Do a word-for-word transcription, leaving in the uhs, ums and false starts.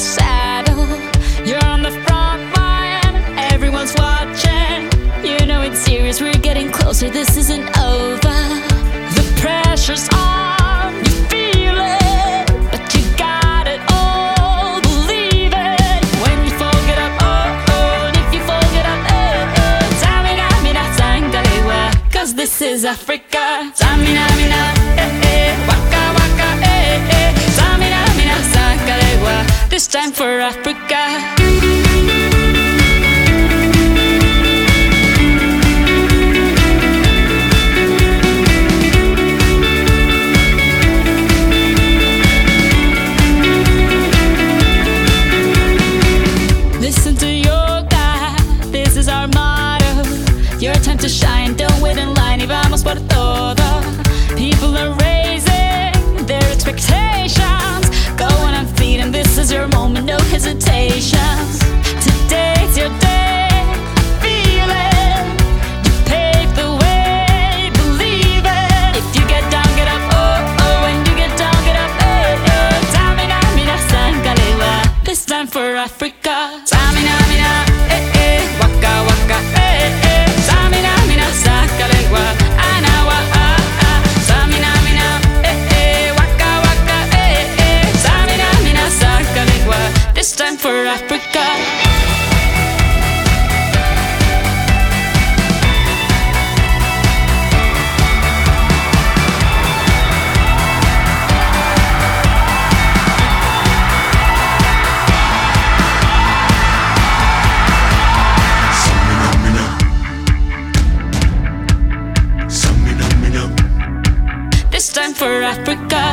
saddle. You're on the front line, everyone's watching. You know it's serious, we're getting closer, this isn't over. The pressure's on, you feel it, but you got it all, believe it. When you fall, get up, oh, oh, and if you fall, get up, oh, oh. Samina, mina, sangalewa, cause this is Africa. Samina, mina, eh, eh, waka, waka, eh, eh. Samina, mina, sangalewa, this time for Africa. Listen to your God, this is our motto. Your time to shine, don't wait in line, y vamos por todo. People are raising their expectations. Go on and feed them, this is your moment, no hesitations. Today's your day, feel it. You pave the way, believe it. If you get down, get up, oh, oh. When you get down, get up, eh, eh. Samina, mina, sangalewa, this time for Africa. Samina, mina, eh, eh, waka, waka, eh, eh. Samina, mina, sangalewa, anawa, ah, ah. Samina, mina, eh, eh, waka, waka, eh, eh. Samina, mina, sangalewa, this time for Africa. This time for Africa.